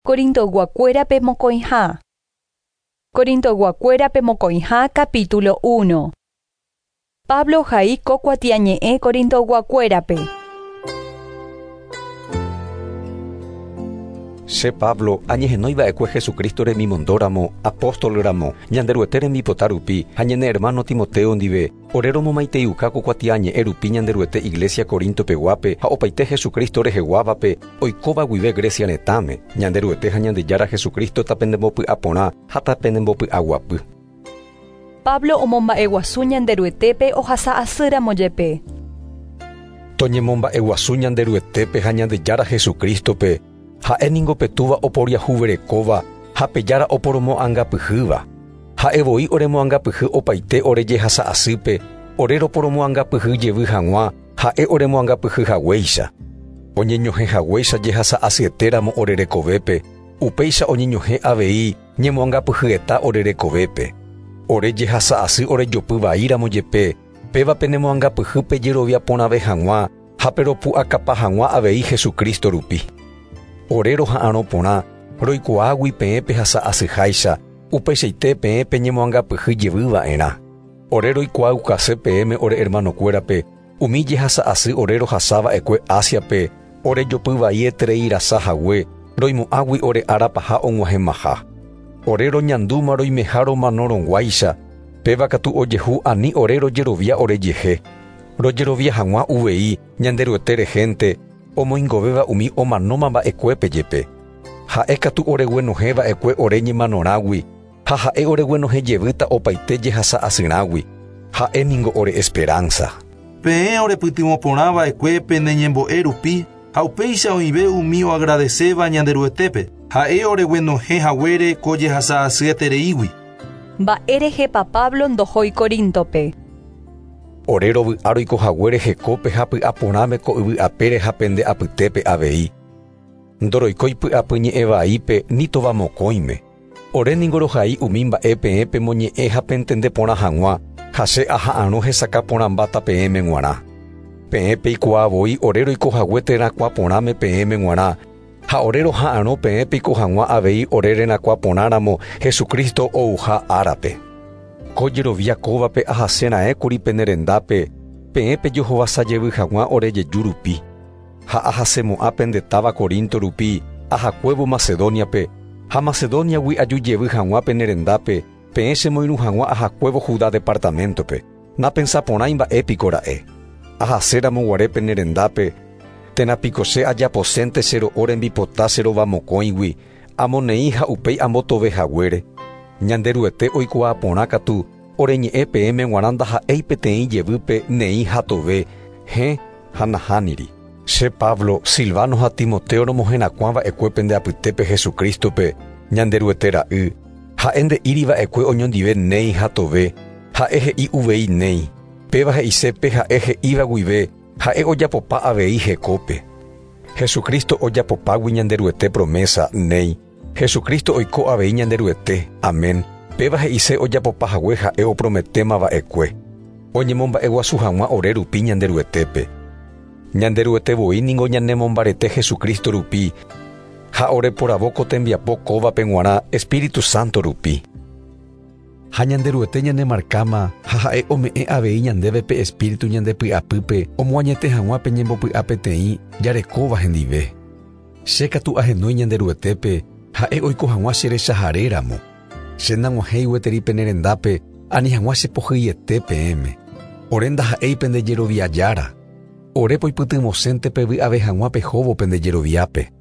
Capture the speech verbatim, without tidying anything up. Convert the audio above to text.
Corinto Guacuérape Mocoijá. Corinto Guacuérape Mocoijá capítulo uno. Pablo Jaí Cocuatiañe'e Corinto Guacuérape. Se Pablo, añejenóiva ecue Jesucristo remi mondóramo, apóstol ramo, ñanderuetere mi potarupi, añene hermano Timoteo ndive, orero momaiteiuka cocuatiañe erupi ñanderuete iglesia Corinto peguape, ha opaite Jesucristo rejeguávape, oikova guive Grecia netame, ñanderuete hañandeyara Jesucristo tapendemopy apona, ha tapendemopy aguapy. Pablo omomba eguasu ñanderuetépe ohasa asýra mojepe. Toñemomba eguasu ñanderuetépe ha ñandejara Jesucristope, ha'e ningo petúva oporiahuverekóva ha pejara oporomo angapyhýva. Ha'evoi oremoangapyhy opaite orejehasa asýpe, ore roporomoangapyhy jevy hag̃ua, ha'e oremoangapyhy haguéicha. Oñeñohẽ haguéicha jehasa asyetéramo orerekovépe, upéicha oñeñohẽ avei ñemoangapyhyeta orerekovépe. Ore jehasa asy orejopy vaíramo jepe, pévape nemoangapyhýpe jerovia porãve hag̃ua, ha peropu akapa hag̃ua avei Jesucristo rupi. Orero ha'ãrõ porã, roikuaágui peẽpe hasa asyháicha, upeichaite peẽpe ñemoangapyhy jevýva'erã. Ore roikuaa ukase peẽme ore hermanokuérape, umi jehasa asy ore rohasáva'ekue Asiape, ore jopyvai etereirasahague, roimo'ãgui ore árapaha og̃uahẽmaha. Ore roñandúma roimeha romanorõguáicha, péva katu ojehu ani ore rojerovia orejehe. Rojerovia hag̃ua uvei ñanderuete regente, omoingovéva umi omanóma mba'ekuépe jepe. Ha'e katu oreguenohẽva'ekue ore ñemanorãgui, ha ha'e oreguenohẽjevýta opaite jehasa asyrágui. Ha'e ningo ore esperanza. Peẽ orepytyvõ porãva'ekue pene ñembo'e rupi, ha upéicha oĩve umi oagradeséva ñanderuetépe, ha'e oreguenohẽhaguére ko jehasa asy etereígui. Mba'erehépa Pablo ndohói Corintope. Ore rovy'a roikohaguére hekópe ha py'aporãme ko yvy'apére ha pende apytépe avei. Ndoroikói py'apy ñe'ẽvaípe nítova mokõime. Ore ningo rohai umi mba'e peẽpe moñe'ẽ ha pentende porã hag̃ua, ha che aha'ãrõ hesaka porãmbáta peẽme g̃uarã. Peẽpe ikuaavoi ore roikohague terakua porãme peẽme g̃uarã, ha ore roha'ãrõ peẽpe iko hag̃ua avei ore renakua porãramo Jesucristo ouha árape. Ko jerovia kóvape ahasẽra'ẽkuri penerendápe, peẽpe johovasajevy hag̃ua ore jeju rupi. Ha ahasemo'ã pendetáva Corinto rupi, ahakuévo Macedoniape, ha Macedoniagui ajujevy hag̃ua penerendápe, peẽ chemoirũ hag̃ua ahakuévo Judá departamentope. Napensaporãi mba'épiko ra'e. Ahaséramo guare penerendápe, térãpiko che ajaposénte che ro'o rembipota che rova mokõigui, amoneĩ ha upéi ambotovehaguére. Ñanderuete oikuaa porã katu, ore ñe'ẽ peẽme g̃uarã ndaha'éi peteĩ jevýpe neĩ ha tove, hẽ ha nahániri. Che Pablo, Silvano ha Timoteo romohẽrakuãva'ekue pende apytépe Jesucristope, ñanderuete ra'y, ha'e nde'íriva'ekue oñondive neĩ ha tove, ha'e he'i uvei neĩ, péva he'isépe ha'e he'íva guive, ha'e ojapopa avei hekópe. Jesucristo ojapopágui ñanderuete promesa neĩ. Jesucristo oiko avei ñanderuete. Amén. Péva he'ise ojapopahague ha'e oprometémava'ekue. Oñemomba'eguasu hag̃ua ore rupi ñanderuetépe. Ñanderuetevoi ningo ñanemombarete Jesucristo rupi, ha ore poravo ko tembiapo kóvape g̃uarã Espíritu Santo rupi. Ha ñanderuete ñanemarkáma ha ha'e ome'ẽ avei ñandévepe Espíritu ñandepy'apýpe omoañete hag̃ua pe ñembopy'a peteĩ jarekóva hendive. Che katu ahenói ñanderuetépe, ha'e oiko hag̃ua cherechaháréramo. Che nag̃uahẽi gueteri penerendápe ani hag̃ua chepohyiete peẽme. Ore ndaha'éi pende jeroviajára. Ore poipytymocénte pevy ave hag̃ua pehóvo pende jeroviápe.